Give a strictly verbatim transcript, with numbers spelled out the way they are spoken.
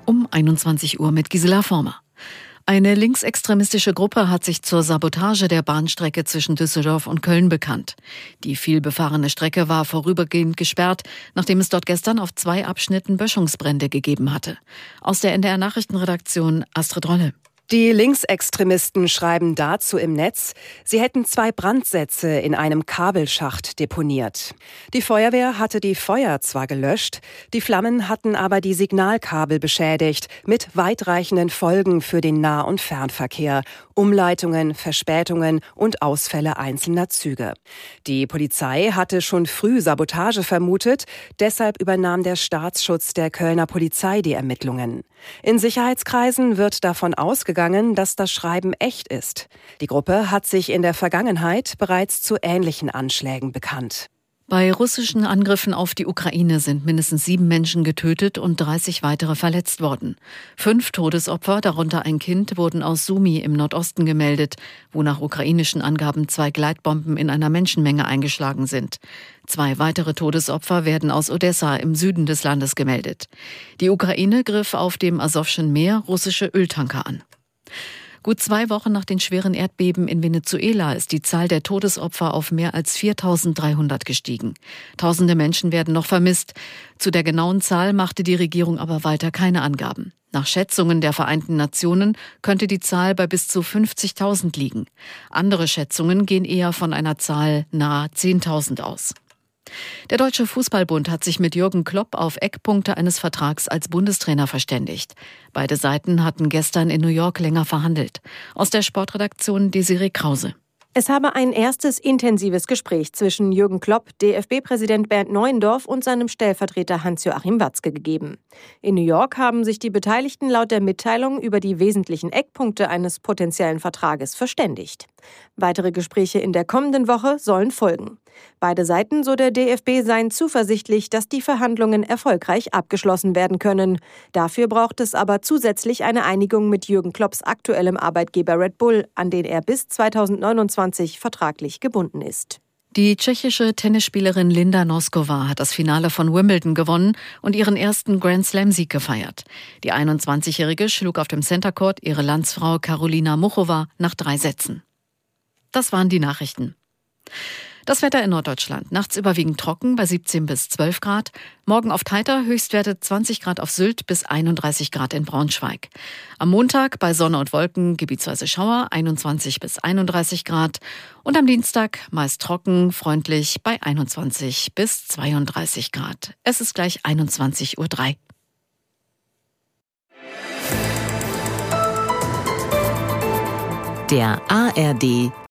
Um einundzwanzig Uhr mit Gisela Former. Eine linksextremistische Gruppe hat sich zur Sabotage der Bahnstrecke zwischen Düsseldorf und Köln bekannt. Die vielbefahrene Strecke war vorübergehend gesperrt, nachdem es dort gestern auf zwei Abschnitten Böschungsbrände gegeben hatte. Aus der N D R-Nachrichtenredaktion Astrid Rolle. Die Linksextremisten schreiben dazu im Netz, sie hätten zwei Brandsätze in einem Kabelschacht deponiert. Die Feuerwehr hatte die Feuer zwar gelöscht, die Flammen hatten aber die Signalkabel beschädigt, mit weitreichenden Folgen für den Nah- und Fernverkehr, Umleitungen, Verspätungen und Ausfälle einzelner Züge. Die Polizei hatte schon früh Sabotage vermutet, deshalb übernahm der Staatsschutz der Kölner Polizei die Ermittlungen. In Sicherheitskreisen wird davon ausgegangen, dass das Schreiben echt ist. Die Gruppe hat sich in der Vergangenheit bereits zu ähnlichen Anschlägen bekannt. Bei russischen Angriffen auf die Ukraine sind mindestens sieben Menschen getötet und dreißig weitere verletzt worden. Fünf Todesopfer, darunter ein Kind, wurden aus Sumy im Nordosten gemeldet, wo nach ukrainischen Angaben zwei Gleitbomben in einer Menschenmenge eingeschlagen sind. Zwei weitere Todesopfer werden aus Odessa im Süden des Landes gemeldet. Die Ukraine griff auf dem Asowschen Meer russische Öltanker an. Gut zwei Wochen nach den schweren Erdbeben in Venezuela ist die Zahl der Todesopfer auf mehr als viertausenddreihundert gestiegen. Tausende Menschen werden noch vermisst. Zu der genauen Zahl machte die Regierung aber weiter keine Angaben. Nach Schätzungen der Vereinten Nationen könnte die Zahl bei bis zu fünfzigtausend liegen. Andere Schätzungen gehen eher von einer Zahl nahe zehntausend aus. Der Deutsche Fußballbund hat sich mit Jürgen Klopp auf Eckpunkte eines Vertrags als Bundestrainer verständigt. Beide Seiten hatten gestern in New York länger verhandelt. Aus der Sportredaktion Desiree Krause. Es habe ein erstes intensives Gespräch zwischen Jürgen Klopp, D F B-Präsident Bernd Neuendorf und seinem Stellvertreter Hans-Joachim Watzke gegeben. In New York haben sich die Beteiligten laut der Mitteilung über die wesentlichen Eckpunkte eines potenziellen Vertrages verständigt. Weitere Gespräche in der kommenden Woche sollen folgen. Beide Seiten, so der D F B, seien zuversichtlich, dass die Verhandlungen erfolgreich abgeschlossen werden können. Dafür braucht es aber zusätzlich eine Einigung mit Jürgen Klopps aktuellem Arbeitgeber Red Bull, an den er bis zweitausendneunundzwanzig vertraglich gebunden ist. Die tschechische Tennisspielerin Linda Noskova hat das Finale von Wimbledon gewonnen und ihren ersten Grand-Slam-Sieg gefeiert. Die einundzwanzigjährige schlug auf dem Center Court ihre Landsfrau Karolina Muchova nach drei Sätzen. Das waren die Nachrichten. Das Wetter in Norddeutschland. Nachts überwiegend trocken bei siebzehn bis zwölf Grad. Morgen oft heiter, Höchstwerte zwanzig Grad auf Sylt bis einunddreißig Grad in Braunschweig. Am Montag bei Sonne und Wolken gebietsweise Schauer, einundzwanzig bis einunddreißig Grad. Und am Dienstag meist trocken, freundlich bei einundzwanzig bis zweiunddreißig Grad. Es ist gleich einundzwanzig Uhr drei. Der A R D